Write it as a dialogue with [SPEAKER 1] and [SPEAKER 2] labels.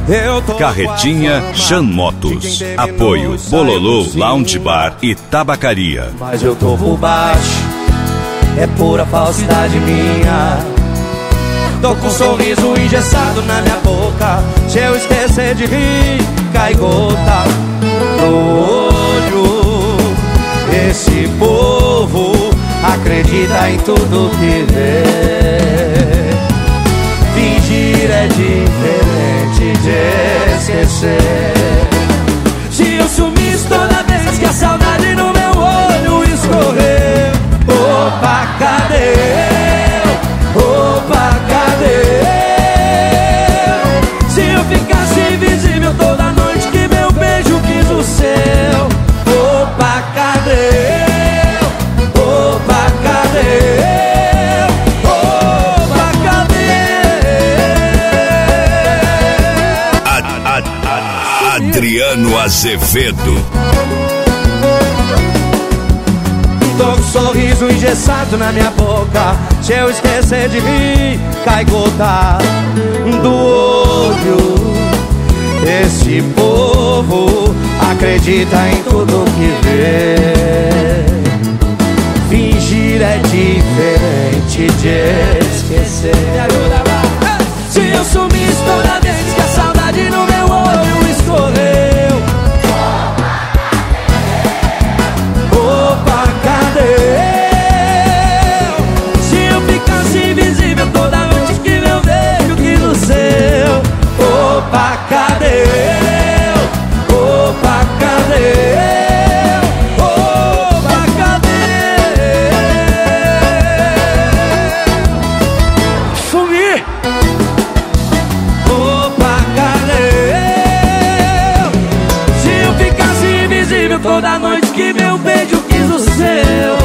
[SPEAKER 1] Carretinha Chan Motos. Apoio Bololô Lounge Bar e Tabacaria.
[SPEAKER 2] Mas eu tô por baixo, é pura falsidade minha. Tô com um sorriso engessado na minha boca. Se eu esquecer de rir, cai gota no olho. Esse povo acredita em tudo que vê. Fingir é diferente de esquecer. Se eu sumisse toda vez que a saudade no meu olho escorreu, opa, cadê eu? Opa, cadê eu? Se eu ficasse invisível toda noite que meu beijo quis o seu, opa, cadê eu? Opa, cadê eu?
[SPEAKER 1] Adriano Azevedo.
[SPEAKER 2] Tô com um sorriso engessado na minha boca. Se eu esquecer de rir, cai gota do olho. Esse povo acredita em tudo que vê. Fingir é diferente de esquecer. Me ajuda lá. Se eu sumisse toda vez que a saudade no meu olho escorreu, opa, cadê eu? Se eu ficasse invisível toda noite que meu beijo quis o seu, opa, cadê eu? Opa, cadê eu? Opa, cadê eu? Sumi! Opa, cadê eu? Se eu ficasse invisível toda noite que meu beijo quis o seu,